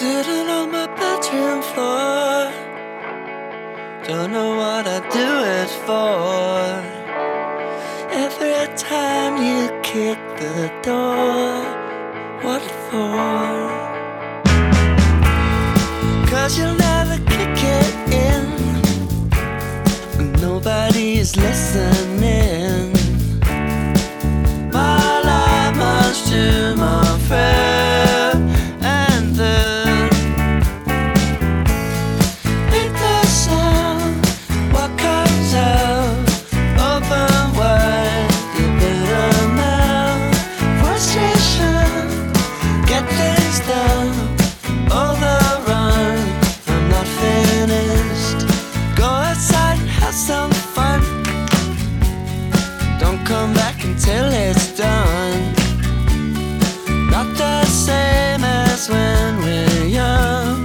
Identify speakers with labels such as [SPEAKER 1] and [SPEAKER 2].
[SPEAKER 1] Sitting on my bedroom floor, don't know what I do it for. Every time you kick the door, what for? 'Cause you'll never kick it in when nobody's listening. My life must do my prayer and then make the sound. What comes out, open wide, you better mouth. Frustration, get things done, overrun. I'm not finished. Go outside and have some fun. Don't come back until it's done. Not the same as when we're young.